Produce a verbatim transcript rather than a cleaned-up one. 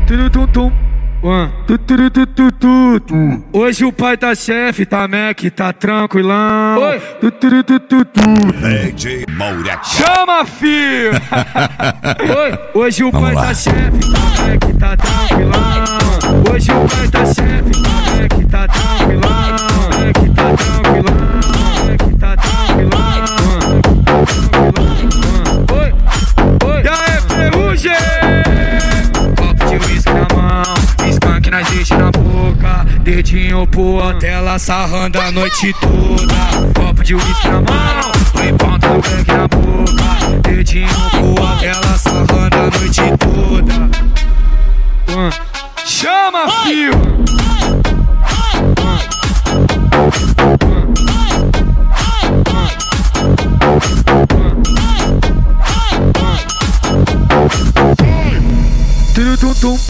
turutum, one, tuturutututu. Hoje o pai tá chefe, tá Mac, tá tranquilão. Oi, tuturutututu. D J Moura. Chama, filho! Oi, hoje o pai tá chefe, tá Mac, tá tranquilão. Hoje o pai tá chefe, tá Mac, tá tranquilão. Mac, tá tranquilão. Mac, tá tranquilão. Oi, oi, e aí, ferrugem? Copo de uísque na mão, skunk nas deixa na boca, dedinho pro hotel, sarrando a noite toda. Copo de uísque na mão, põe ponta no black na boca, dedinho pro hotel, sarrando a noite toda. uh. Chama, fio! Turutum.